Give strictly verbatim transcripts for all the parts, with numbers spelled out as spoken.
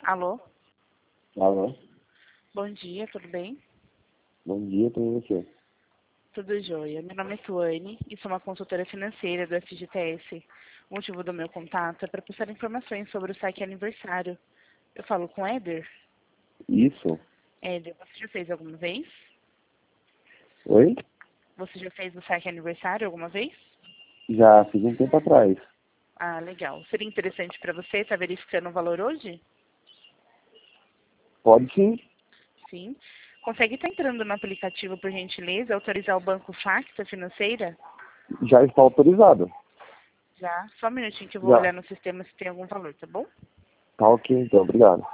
Alô? Alô? Bom dia, tudo bem? Bom dia, tudo você? Tudo jóia. Meu nome é Tuane e sou uma consultora financeira do F G T S. O motivo do meu contato é para prestar informações sobre o saque aniversário. Eu falo com Éder? Isso? Éder, você já fez alguma vez? Oi? Você já fez o saque aniversário alguma vez? Já fiz um tempo atrás. Ah, legal. Seria interessante para você estar verificando o valor hoje? Pode sim? Sim. Consegue estar entrando no aplicativo, por gentileza, autorizar o banco Facta Financeira? Já está autorizado. Já. Só um minutinho que eu vou Já. olhar no sistema se tem algum valor, tá bom? Tá ok, então. Obrigado.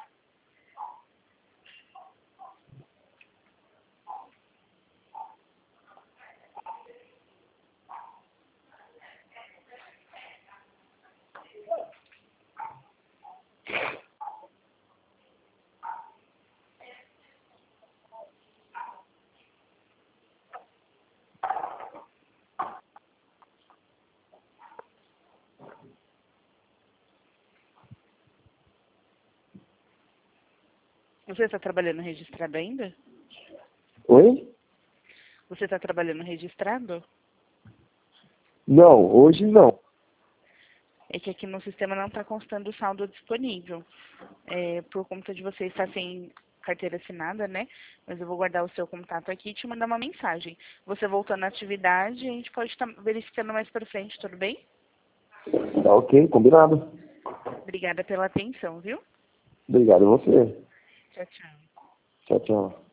Você está trabalhando registrado ainda? Oi? Você está trabalhando registrado? Não, hoje não. É que aqui no sistema não está constando o saldo disponível. É, por conta de você estar sem carteira assinada, né? Mas eu vou guardar o seu contato aqui e te mandar uma mensagem. Você voltando à atividade, a gente pode estar verificando mais para frente, tudo bem? Tá ok, combinado. Obrigada pela atenção, viu? Obrigado a você. Tchau, tchau. Tchau, tchau.